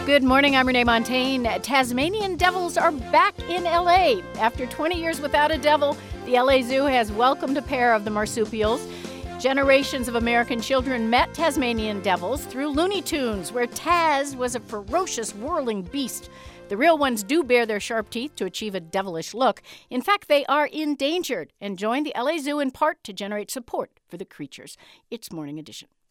Good morning, I'm Renee Montagne. Tasmanian devils are back in L.A. After 20 years without a devil, the L.A. Zoo has welcomed a pair of the marsupials. Generations of American children met Tasmanian devils through Looney Tunes, where Taz was a ferocious, whirling beast. The real ones do bare their sharp teeth to achieve a devilish look. In fact, they are endangered and joined the L.A. Zoo in part to generate support for the creatures. It's Morning Edition.